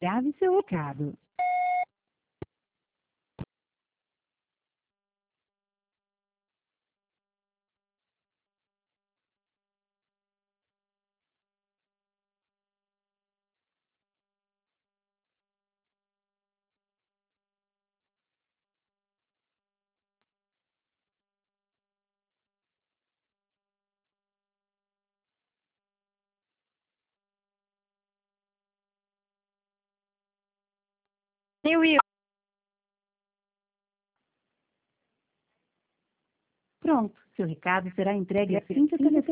Grave seu recado. Pronto, seu recado será entregue assim que o telefone